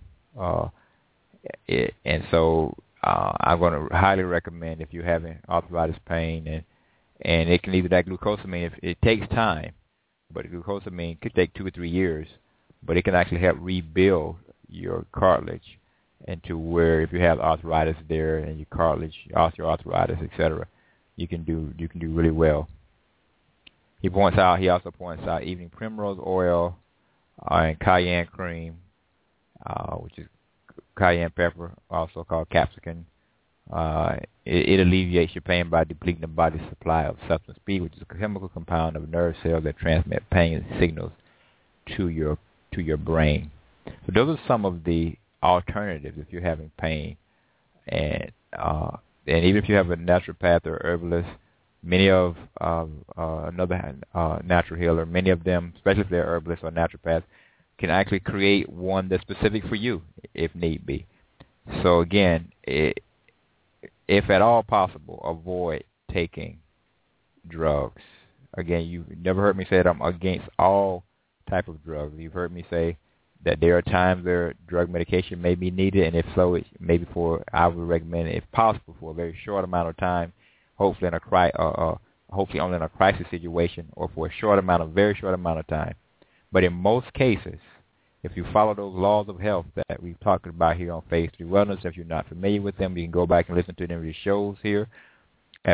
I'm going to highly recommend if you're having arthritis pain, and it can lead to that glucosamine. It takes time, but glucosamine could take 2 or 3 years, but it can actually help rebuild your cartilage into where if you have arthritis there and your cartilage, osteoarthritis, etc., you can do really well. He also points out evening primrose oil and cayenne cream, which is cayenne pepper, also called capsicum. It alleviates your pain by depleting the body's supply of substance P, which is a chemical compound of nerve cells that transmit pain signals to your brain. So those are some of the alternatives if you're having pain, and even if you have a naturopath or herbalist, many of another natural healer, many of them, especially if they're herbalists or naturopaths, can actually create one that's specific for you if need be. So again, if at all possible, avoid taking drugs. Again, you've never heard me say that I'm against all type of drugs. You've heard me say that there are times where drug medication may be needed, and if so, I would recommend it, if possible, for a very short amount of time, hopefully only in a crisis situation, or for a very short amount of time. But in most cases, if you follow those laws of health that we've talked about here on Phase 3 Wellness, if you're not familiar with them, you can go back and listen to them the shows here at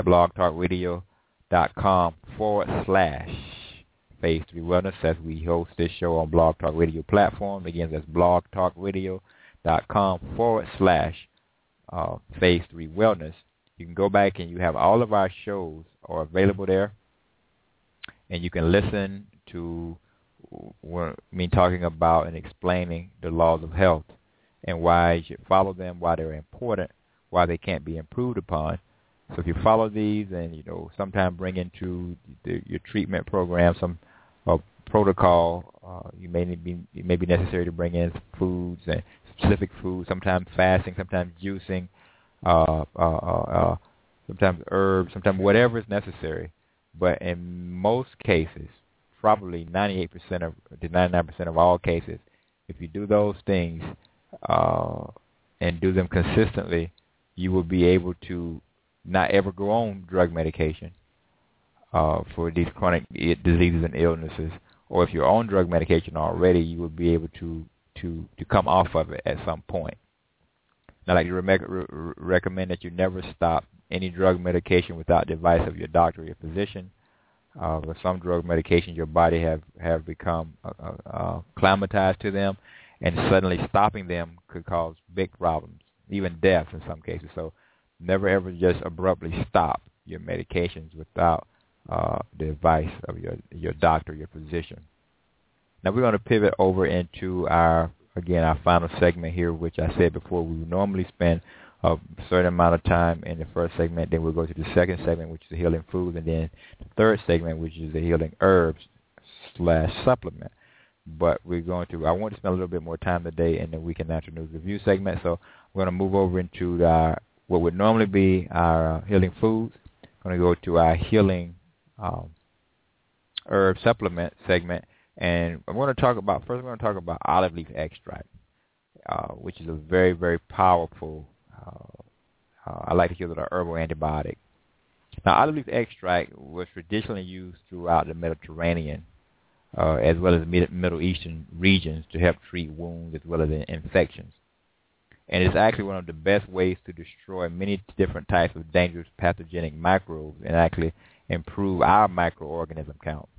blogtalkradio.com/Phase 3 Wellness, as we host this show on Blog Talk Radio platform. Again, that's blogtalkradio.com/Phase 3 Wellness. You can go back and you have all of our shows are available there, and you can listen to me talking about and explaining the laws of health and why you should follow them, why they're important, why they can't be improved upon. So if you follow these and, sometimes bring into your treatment program some protocol, it may be necessary to bring in foods and specific foods, sometimes fasting, sometimes juicing, sometimes herbs, sometimes whatever is necessary. But in most cases, probably 98% to 99% of all cases, if you do those things and do them consistently, you will be able to not ever go on drug medication for these chronic diseases and illnesses. Or if you're on drug medication already, you will be able to come off of it at some point. Now, I'd like to recommend that you never stop any drug medication without the advice of your doctor or your physician. With some drug medications, your body have become acclimatized to them, and suddenly stopping them could cause big problems, even death in some cases. So never ever just abruptly stop your medications without the advice of your doctor, your physician. Now we're going to pivot over into our final segment here, which I said before we would normally spend a certain amount of time in the first segment. Then we'll go to the second segment, which is the healing foods, and then the third segment, which is the healing herbs/supplement. But I want to spend a little bit more time today in the Weekend Natural News Review segment. So we're going to move over into what would normally be our healing foods. We're going to go to our healing herb supplement segment. And we're going to talk about olive leaf extract, which is a very, very powerful, I like to call it a herbal antibiotic. Now, olive leaf extract was traditionally used throughout the Mediterranean as well as Middle Eastern regions to help treat wounds as well as infections. And it's actually one of the best ways to destroy many different types of dangerous pathogenic microbes and actually improve our microorganism count.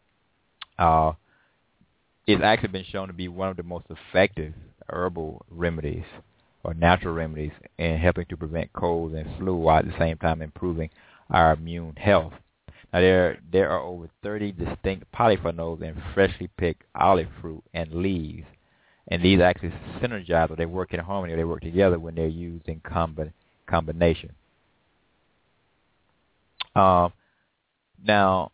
It's actually been shown to be one of the most effective herbal remedies or natural remedies in helping to prevent colds and flu while at the same time improving our immune health. Now, there are over 30 distinct polyphenols in freshly picked olive fruit and leaves, and these actually synergize, or they work in harmony, or they work together when they're used in combination. Now,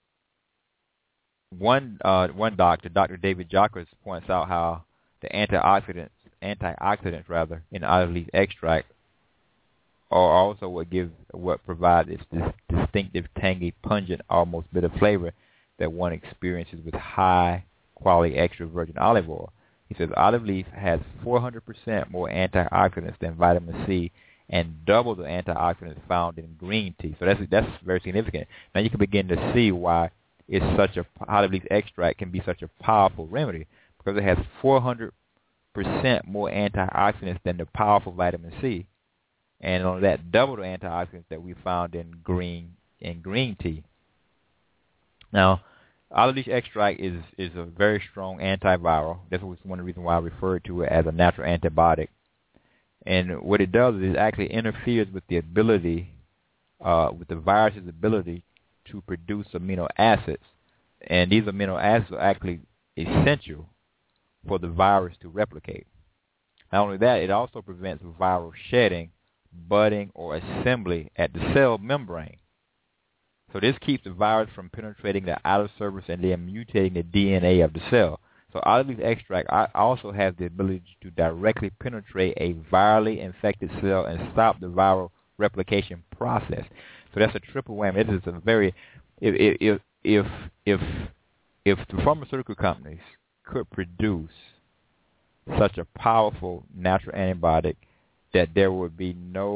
one doctor, Dr. David Jacques, points out how the antioxidants in olive leaf extract are also what provide this distinctive, tangy, pungent, almost bitter flavor that one experiences with high-quality extra virgin olive oil. He says olive leaf has 400% more antioxidants than vitamin C and double the antioxidants found in green tea. So that's very significant. Now you can begin to see why olive leaf extract can be such a powerful remedy, because it has 400% more antioxidants than the powerful vitamin C, and on that double the antioxidants that we found in green tea. Now, olive leaf extract is a very strong antiviral. That's one of the reasons why I refer to it as a natural antibiotic. And what it does is it actually interferes with the ability, with the virus's ability to produce amino acids. And these amino acids are actually essential for the virus to replicate. Not only that, it also prevents viral shedding, budding, or assembly at the cell membrane. So this keeps the virus from penetrating the outer surface and then mutating the DNA of the cell. So olive leaf extract also has the ability to directly penetrate a virally infected cell and stop the viral replication process. So that's a triple whammy. It is a very, if the pharmaceutical companies could produce such a powerful natural antibiotic, that there would be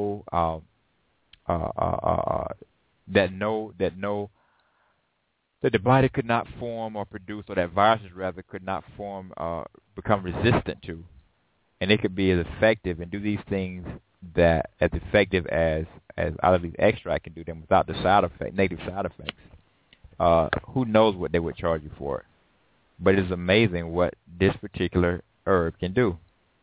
that the body could not form or produce, or that viruses rather could not form, become resistant to, and it could be as effective and do these things that as effective as olive leaf extract can do them without the negative side effects. Who knows what they would charge you for it? But it's amazing what this particular herb can do.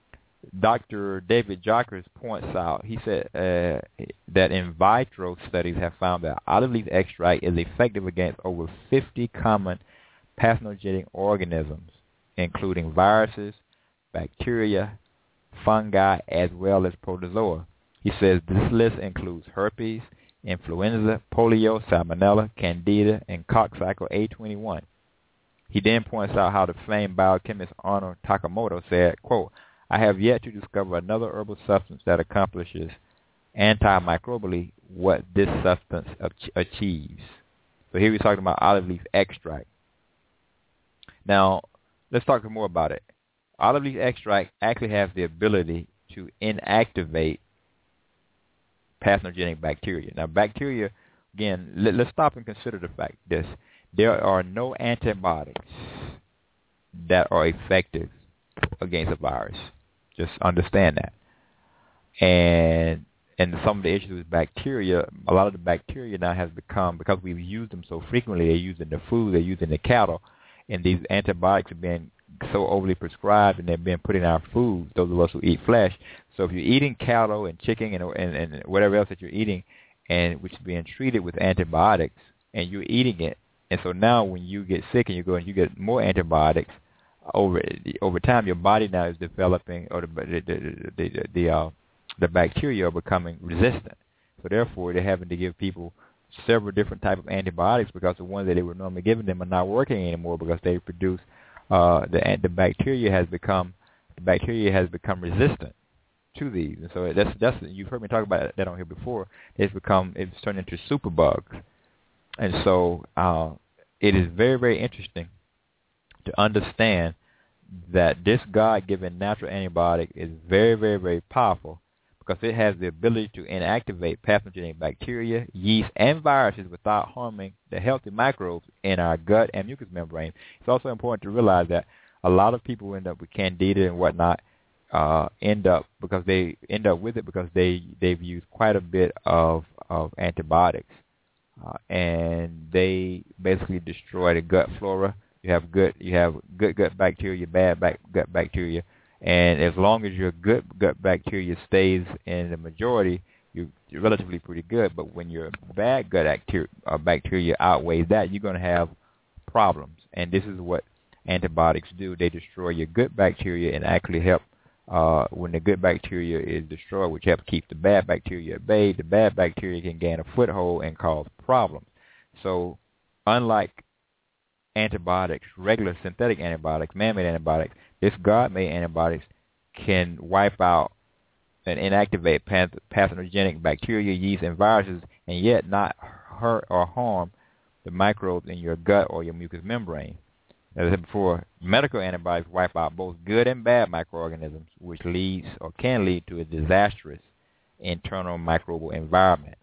Dr. David Jacques points out, he said that in vitro studies have found that olive leaf extract is effective against over 50 common pathogenic organisms, including viruses, bacteria, fungi, as well as protozoa. He says this list includes herpes, influenza, polio, salmonella, candida, and coccycle A21. He then points out how the famed biochemist Arnold Takamoto said, quote, "I have yet to discover another herbal substance that accomplishes antimicrobially what this substance achieves." So here we're talking about olive leaf extract. Now, let's talk more about it. Olive leaf extract actually has the ability to inactivate pathogenic bacteria. Now, bacteria, again, let's stop and consider the fact this. There are no antibiotics that are effective against a virus. Just understand that. And some of the issues with bacteria, a lot of the bacteria now has become, because we've used them so frequently, they're used in the food, they're used in the cattle, and these antibiotics are being so overly prescribed and they're being put in our food, those of us who eat flesh. So if you're eating cattle and chicken and whatever else that you're eating, and which is being treated with antibiotics, and you're eating it, and so now when you get sick and you go and you get more antibiotics, over time, your body now is developing, or the bacteria are becoming resistant. So therefore, they're having to give people several different types of antibiotics because the ones that they were normally giving them are not working anymore because they produce the bacteria has become resistant to these. And so that's you've heard me talk about that on here before. It's turned into superbugs, and so it is very, very interesting to understand that this God-given natural antibiotic is very, very, very powerful, because it has the ability to inactivate pathogenic bacteria, yeast, and viruses without harming the healthy microbes in our gut and mucous membrane. It's also important to realize that a lot of people end up with candida and whatnot, end up with it because they've used quite a bit of antibiotics, and they basically destroy the gut flora. You have good gut bacteria, bad gut bacteria. And as long as your good gut bacteria stays in the majority, you're relatively pretty good. But when your bad gut bacteria outweighs that, you're going to have problems. And this is what antibiotics do. They destroy your good bacteria and actually help when the good bacteria is destroyed, which helps keep the bad bacteria at bay. The bad bacteria can gain a foothold and cause problems. So unlike antibiotics, regular synthetic antibiotics, man-made antibiotics, this God-made antibiotics can wipe out and inactivate pathogenic bacteria, yeast, and viruses, and yet not hurt or harm the microbes in your gut or your mucous membrane. As I said before, medical antibiotics wipe out both good and bad microorganisms, which leads or can lead to a disastrous internal microbial environment.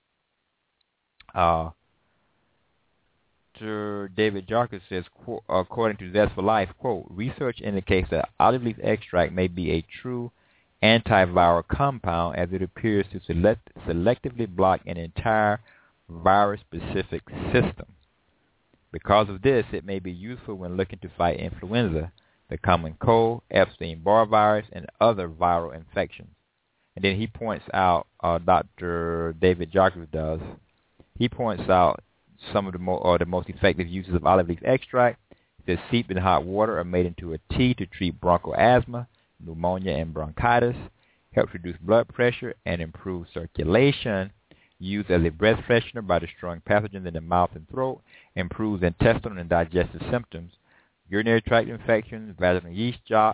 David Jarkus says, quote, according to Zest for Life, quote, research indicates that olive leaf extract may be a true antiviral compound as it appears to selectively block an entire virus-specific system. Because of this, it may be useful when looking to fight influenza, the common cold, Epstein-Barr virus, and other viral infections. And then he points out, Dr. David Jarkus does, he points out some of the most effective uses of olive leaf extract. It says steeped in hot water or made into a tea to treat bronchial asthma, pneumonia, and bronchitis. Helps reduce blood pressure and improve circulation. Used as a breath freshener by destroying pathogens in the mouth and throat. Improves intestinal and digestive symptoms. Urinary tract infections, vaginal yeast, jock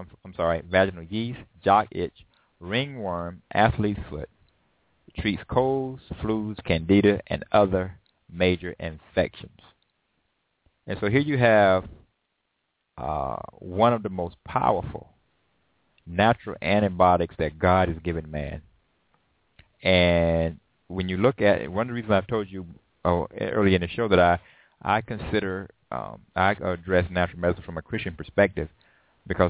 itch, ringworm, athlete's foot. It treats colds, flus, candida, and other major infections. And so here you have one of the most powerful natural antibiotics that God has given man. And when you look at it, one of the reasons I've told you earlier in the show that I consider I address natural medicine from a Christian perspective because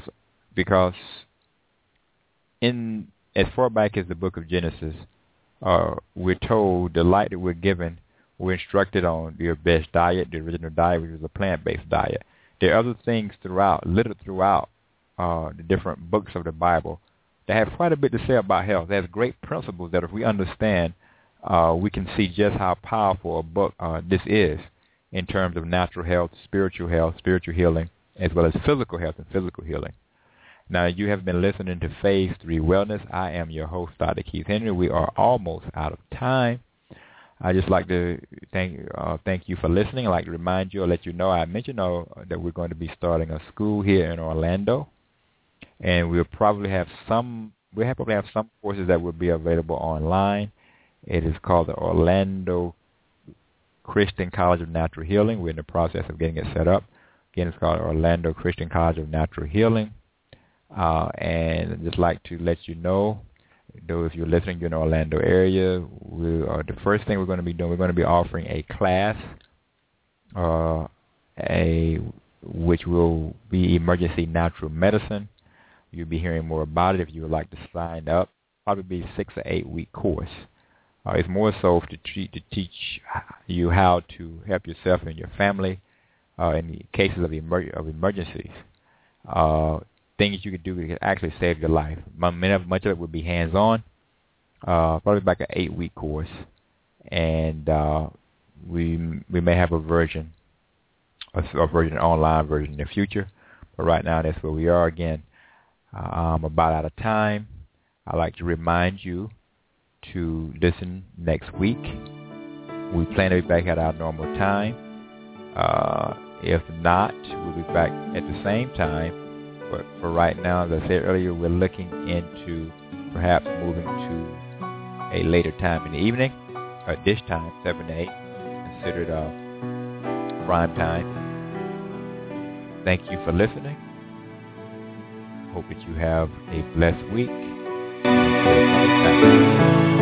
in as far back as the book of Genesis, we're told the light that we're given, we're instructed on your best diet, the original diet, which was a plant-based diet. There are other things littered throughout the different books of the Bible that have quite a bit to say about health. There's great principles that if we understand, we can see just how powerful a book this is in terms of natural health, spiritual healing, as well as physical health and physical healing. Now, you have been listening to Phase 3 Wellness. I am your host, Dr. Keith Henry. We are almost out of time. I'd just like to thank you for listening. I'd like to remind you or let you know, I mentioned that we're going to be starting a school here in Orlando, and we'll probably have some courses that will be available online. It is called the Orlando Christian College of Natural Healing. We're in the process of getting it set up. Again, it's called Orlando Christian College of Natural Healing. And I'd just like to let you know, though, if you're listening in the Orlando area, the first thing we're going to be doing, we're going to be offering a class, which will be emergency natural medicine. You'll be hearing more about it if you would like to sign up. Probably be a 6 or 8 week course. It's more so to teach you how to help yourself and your family in cases of emergencies. Things you could do that could actually save your life. Much of it would be hands-on, probably like an 8 week course, and we may have an online version in the future. But right now, that's where we are. Again, I'm about out of time. I'd like to remind you to listen next week. We plan to be back at our normal time. If not, we'll be back at the same time. But for right now, as I said earlier, we're looking into perhaps moving to a later time in the evening, at this time, 7 to 8, considered prime time. Thank you for listening. Hope that you have a blessed week. Until next time.